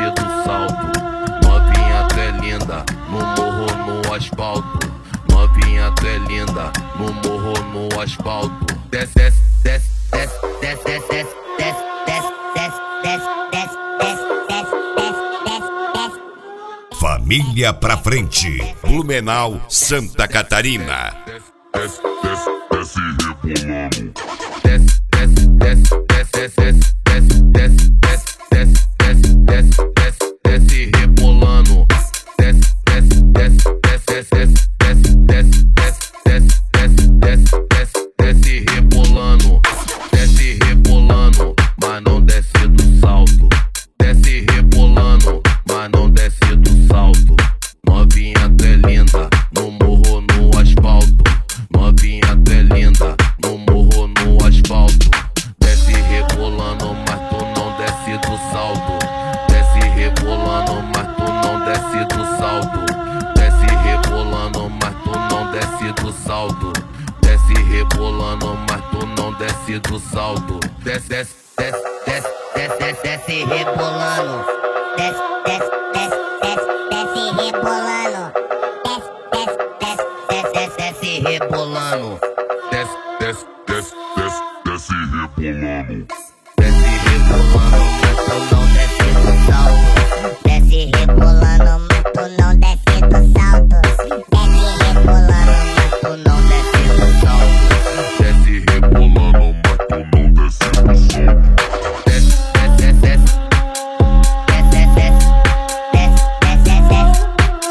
desce do salto. Novinha, tu é linda, no morro, no asfalto. Novinha, tu é linda, no morro, no asfalto. Desce, desce, desce, desce, desce, desce, desce, desce, desce, desce, desce, desce, desce, desce. Família pra frente, Blumenau, Santa Catarina. Desce, desce, desce, rebolando. Desce, desce, desce, desce, desce, desce, desce, desce, desce, desce, desce, desce, rebolando. Desce, desce, desce, desce, desce, desce, desce, desce, desce, desce, desce, desce, rebolando. Desce rebolando, mas não desce do salto. Desce rebolando, mas não desce do salto. Novinha, tu é linda, no morro, no asfalto. Novinha, tu é linda, no morro, no asfalto. Desce rebolando, mas tu não desce do salto. Desce rebolando, mas tu não desce do salto. Desce rebolando, mas tu não desce do salto. Desce rebolando, mas tu não desce do salto. Desce, desce, desce, desce, desce, desce, desce rebolando. Desce, desce, desce, desce, desce rebolando. Desce, desce, desce, desce, desce rebolando. Desce, desce, desce, desce, desce rebolando. Desce rebolando, mas tu não desce do salto. Desce rebolando, mas tu não desce do salto. Desce rebolando, mas tu não desce do salto. Desce rebolando, mas tu não desce do salto. Desce, desce, desce, desce, desce, desce, desce, desce.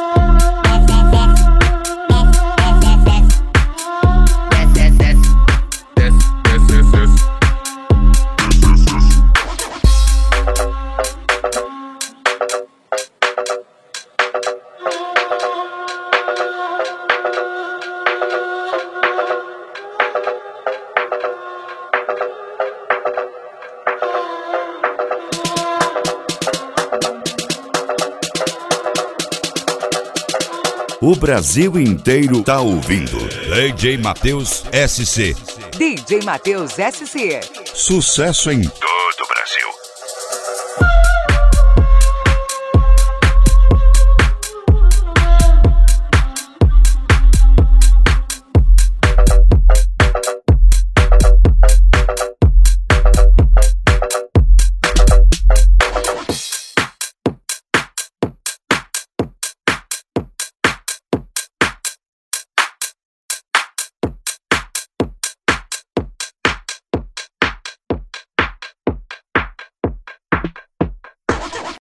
O Brasil inteiro tá ouvindo. DJ Matheus SC. DJ Matheus SC. Sucesso em